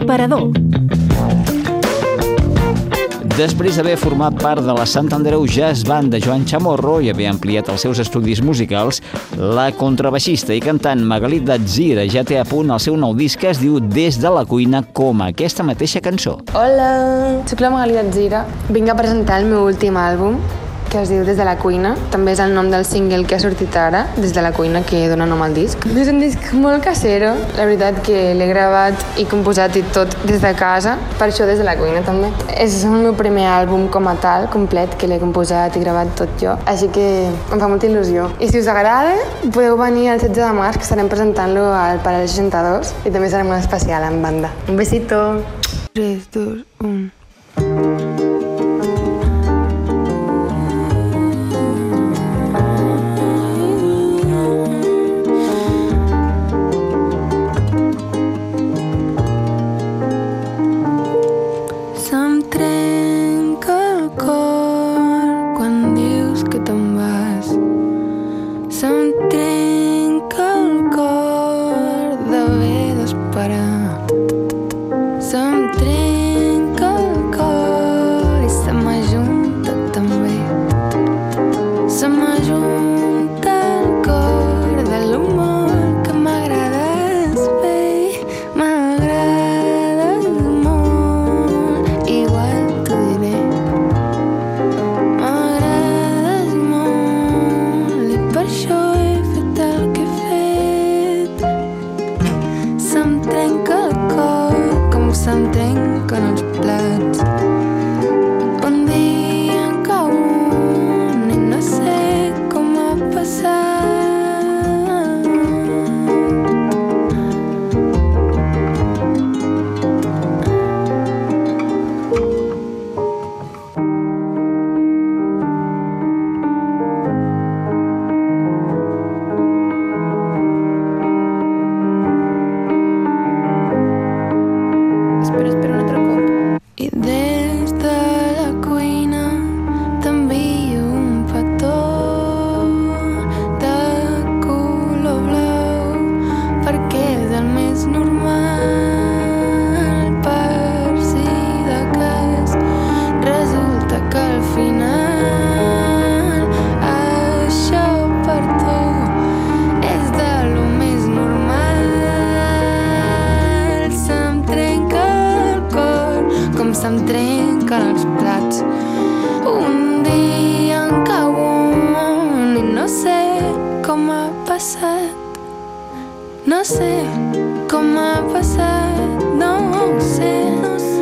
L'aparador. Després d'haver format part de la Sant Andreu Jazz Band de Joan Chamorro i haver ampliat els seus estudis musicals, la contrabaixista i cantant Magalí Datzira ja té a punt el seu nou disc que es diu Des de la cuina, com aquesta mateixa cançó. Hola, soc la Magalí Datzira. Vinc a presentar el meu últim àlbum, que es diu Des de la cuina. També és el nom del single que ha sortit ara, Des de la cuina, que dona nom al disc. És un disc molt casero, la veritat que l'he gravat i composat i tot des de casa, per això Des de la cuina també. És el meu primer àlbum com a tal, complet, que l'he composat i gravat tot jo, així que em fa molta il·lusió. I si us agrada, podeu venir el 16 de març, que estarem presentant-lo al Paral 62 i també serà molt especial en banda. Un besito! 3, 2, 1... se'm trenquen els plats. Un dia en cau un i no sé com ha passat. No sé com ha passat, no ho sé, no sé.